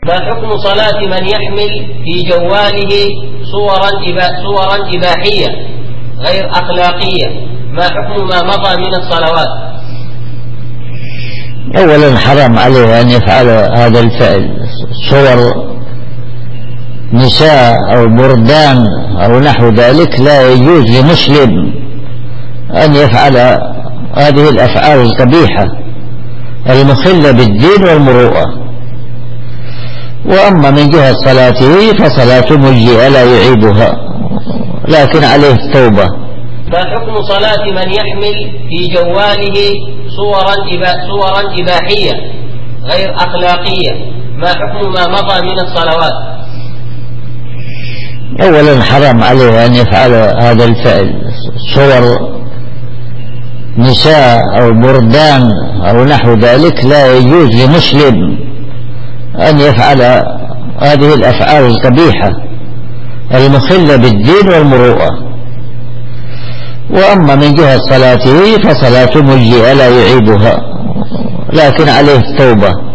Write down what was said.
ما حكم صلاة من يحمل في جواله صورا إباحية غير أخلاقية؟ ما حكم ما مضى من الصلوات؟ أولا حرام عليه أن يفعل هذا الفعل، صور نساء أو بردان أو نحو ذلك لا يجوز لمسلم أن يفعل هذه الأفعال القبيحة المخلة بالدين والمروءة. وأما من جهة صلاته فصلاته مجزئة لا يعيبها، لكن عليه التوبة. ما حكم صلاة من يحمل في جواله صورا إباحية غير أخلاقية؟ ما حكم ما مضى من الصلوات؟ أولا حرام عليه أن يفعل هذا الفعل، صور نساء أو بردان أو نحو ذلك لا يجوز لمسلم أن يفعل هذه الأفعال القبيحة المخلة بالدين والمروءة. وأما من جهة صلاته فصلاته مجزئة لا يعيبها، لكن عليه التوبة.